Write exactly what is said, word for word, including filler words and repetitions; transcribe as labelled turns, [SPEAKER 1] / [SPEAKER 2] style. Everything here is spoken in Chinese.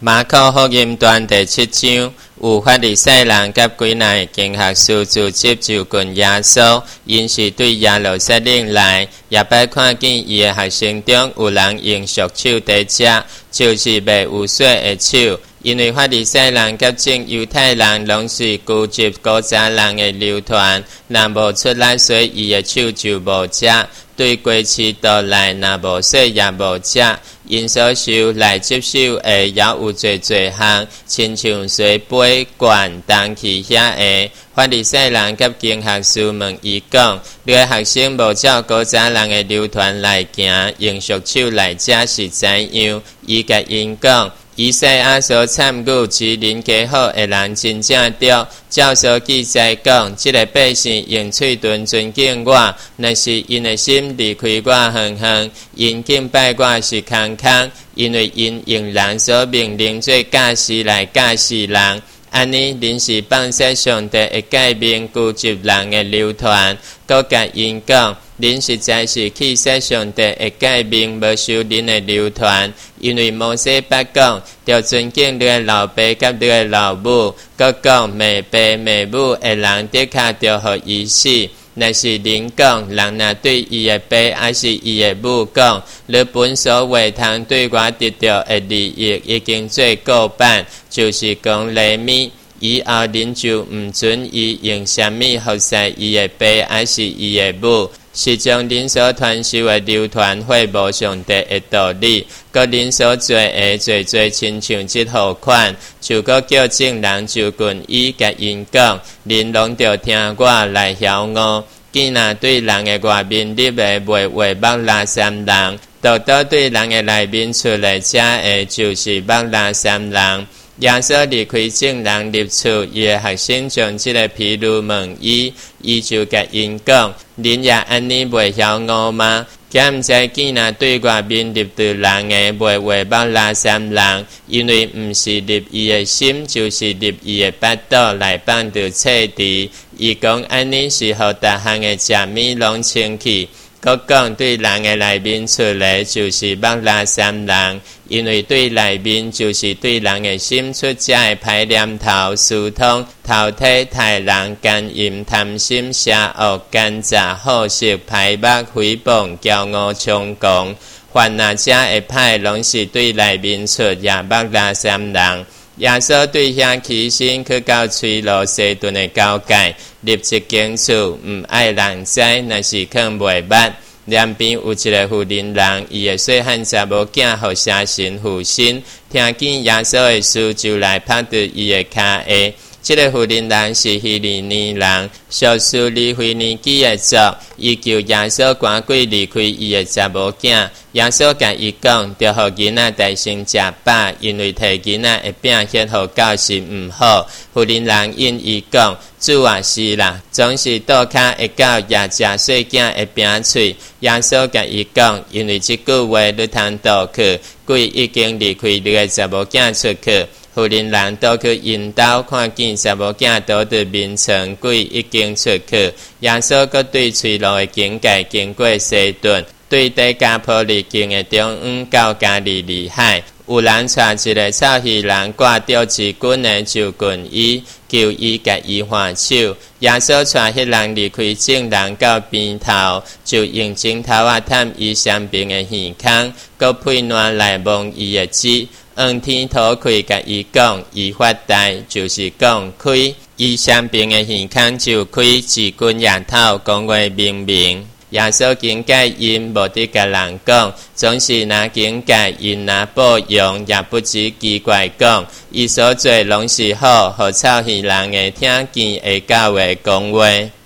[SPEAKER 1] 马可福音段第七章，有法利赛人甲几内经学士组织就近耶稣，因是对耶路撒冷来，也摆看见伊的学生中有人用俗手在食，就是卖有血的手。因为法利赛人甲正犹太人拢是孤集古早人的流传，若无出来水，伊的手就无食。对过去倒来，若无说也无食。因所受来接受的也有侪侪项，亲像水杯、罐、东去遐个。法利赛人甲经学士问伊讲：你的学生无照古早人的流传来行，用俗手来食是怎样？伊甲因讲。以赛亚所参与其人家好的人真正对，照所记载讲，这个百姓用嘴唇尊敬我，若是因的心离开我远远，因敬拜我是空空，因为因用人所命令做假事来假事人。安尼，恁是放弃上帝的改变固执人的流传，佮甲因讲，恁实在是去说上帝的改变无受恁的流传，因为摩西捌讲，要尊敬你的老爸甲你的老母，佮讲骂爸骂母的人，的确着互伊死。若是恁讲，人若对伊的爸还是伊的母讲，你本所话通对我得到的利益已经做过半，就是讲利米。以后恁就毋准伊用什么服侍伊的爸还是伊的母，是将恁所传授的流传会无上帝的道理，佮恁所做的做做亲像即号款，就佮叫证人就近伊甲因讲，恁拢着听我来晓悟。既若对人的外面立的袂话目拉三人，倒倒对人的内面出来遮的，就是目拉三人。耶稣离开证人入厝，伊的学生将即个譬喻问伊，伊就甲因讲：恁也安尼袂晓悟吗？敢毋知见若对外面立对人的袂话目拉三人，因为毋是立伊的心，就是立伊的巴肚来放着册治。伊讲安尼是互逐项的食物拢清气。佮讲对人的内面出来就是目拉三人，因为对内面就是对人的心出遮的歹念头、思通、偷体、害人、奸淫、贪心、邪恶、奸诈、好色、歹目、诽谤、骄傲、猖狂，凡那遮的歹，拢是对内面出也目拉三人。耶稣对遐起身去到吹罗西顿的交界，立一间厝，毋爱人知，若是藏袂捌。两边有一个妇人人，伊的细汉查某囝互邪神附身，听见耶稣的事，就来拍着伊的脚下。这个妇人人是希利尼人，属属离非尼基的族，伊求耶稣赶鬼离开伊的查某囝。耶稣甲伊讲，着互囡仔大声食饱，因为摕囡仔的饼献互狗是毋好。妇人人因伊讲，主啊是啦，总是倒骹会狗也食细囝的饼喙。耶稣甲伊讲，因为即句话你通倒去，鬼已经离开你的查某囝出去。妇人人倒去因兜，看见查某囝倒伫面床，鬼已经出去。耶稣阁对吹路的境界经过西顿，对底加坡利境的中央到加利利海，有人带一个臭鱼人挂吊一棍的就近伊，求伊甲伊还手。耶稣带迄人离开证人到边头，就用指头啊探伊身边的耳孔，阁配暖来摸伊的指。仰天土开，甲伊讲，伊发呆，就是讲开，伊身边的耳孔就开，一根牙头讲话明明。耶稣警戒因，无得甲人讲，总是拿警戒因拿报用，也不知奇怪讲，伊所做拢是好，互臭鱼人会听见会教会讲话。